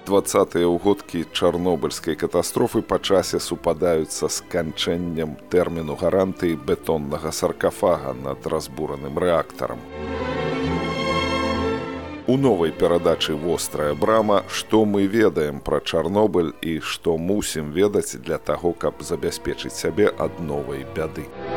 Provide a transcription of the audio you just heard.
20-е ўгодкі чарнобыльскай катастрофы па часе супадаюцца з канчэннем тэрміну гарантыі бетоннага саркафага над разбураным рэактарам. У новай перадачы «Вострая брама» што мы ведаем пра Чарнобыль і што мусім ведаць для таго, каб забяспечыць сябе ад новай бяды.